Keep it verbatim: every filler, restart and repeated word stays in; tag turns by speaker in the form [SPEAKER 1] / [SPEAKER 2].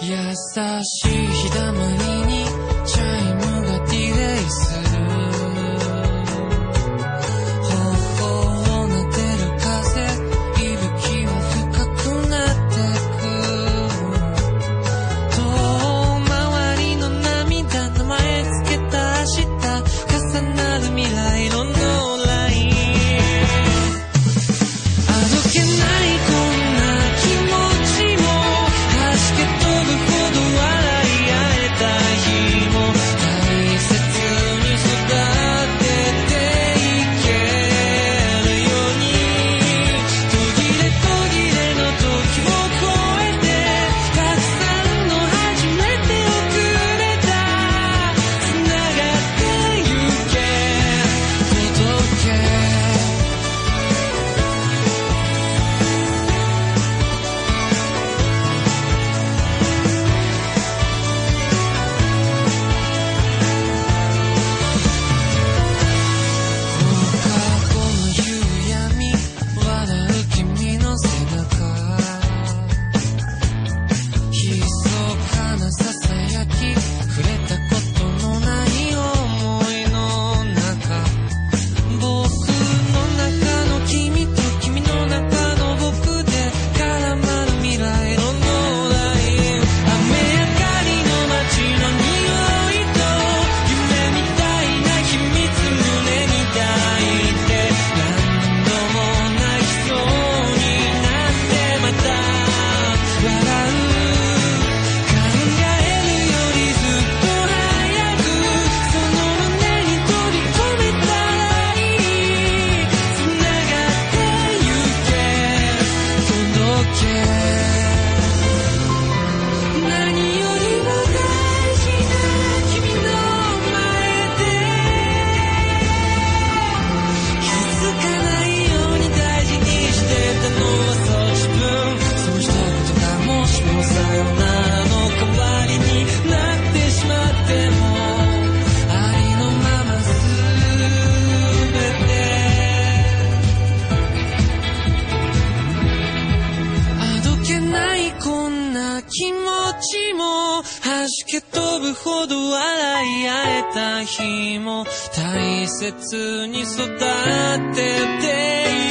[SPEAKER 1] しい日だまりにチャイムがディレイする頬を撫でる風息吹は深くなってく遠回りの涙名前つけた明日重なる未来のノーラインあどけないこんな気持ちも弾け飛ぶほど笑い合えた日も大切に育てていけるように途切れ途切れの時を超えてたくさんの初めてをくれたつながってゆけ届け放課後の夕闇笑う君の背中密かなささやき触れたことのない想いの中僕の中の君と君の中の僕で絡まる未来のノーライン雨上がりの街の匂いと夢みたいな秘密濡れみたいって何度も泣きそうになってまた笑う考えるよりずっと早くその胸に飛び込めたらいいつながってゆけ届け何よりも大事な君の前で気づかないように大事にしてたのはそう自分その一言がもしもさよならの代わりになってしまってもありのまま全てあどけないこんな気持ちも弾け飛ぶほど笑い合えた日も大切に育ててい